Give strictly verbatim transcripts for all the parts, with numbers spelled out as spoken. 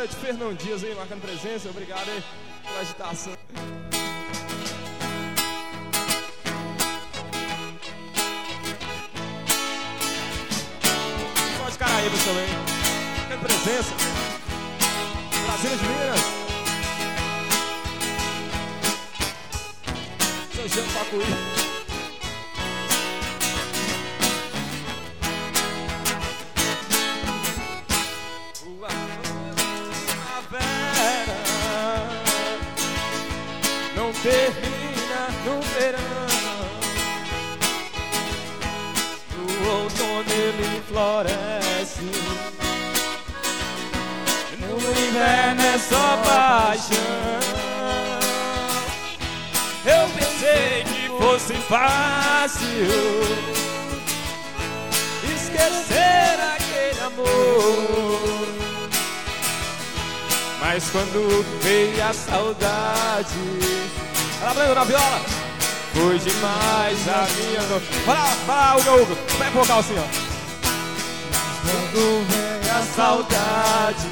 galera de Fernão Dias aí marcando presença. Obrigado aí pela agitação. Só de Caraíbas também. Marcando presença. Brasília de Minas. São Jean Pacuí. Não termina no verão, no outono ele floresce, no inverno é só paixão. Eu pensei que fosse fácil esquecer aquele amor, mas quando veio a saudade, ela Brando na viola, foi demais a minha noite. Vai lá, vai lá, Hugo, Hugo, vai pro vocal assim, ó. Quando veio a saudade,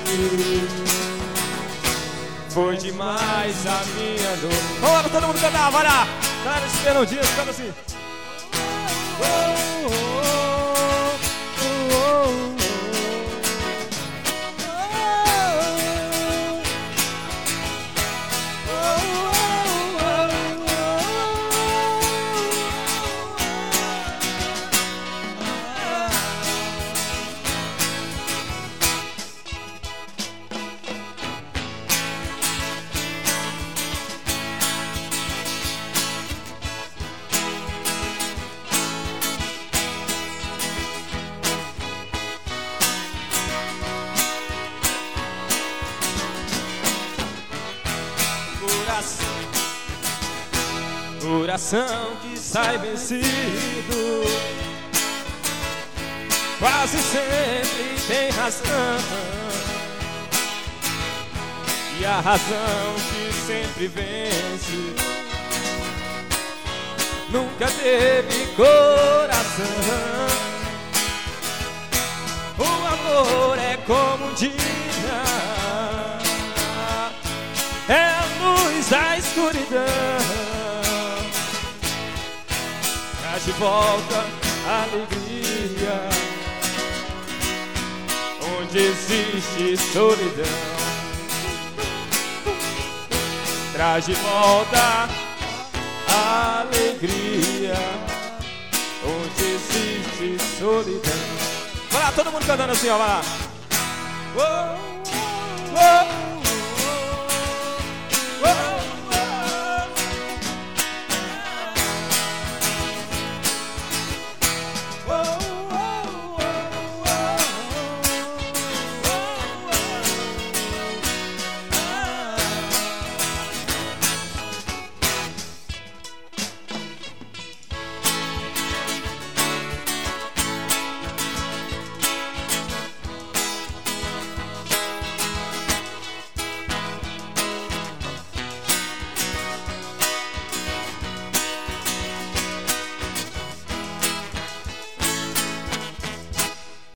foi demais a minha dor. Vamos lá, todo mundo cantar, vai lá. Galera de Fernão Dias, canta assim. Oh, oh, oh, oh, oh. Coração que sai vencido quase sempre tem razão, e a razão que sempre vence nunca teve coração. O amor é como um dia, é a luz da escuridão, traz de volta a alegria onde existe solidão. Traz de volta a alegria onde existe solidão. Vai lá, todo mundo cantando assim, ó, vai lá. Oh.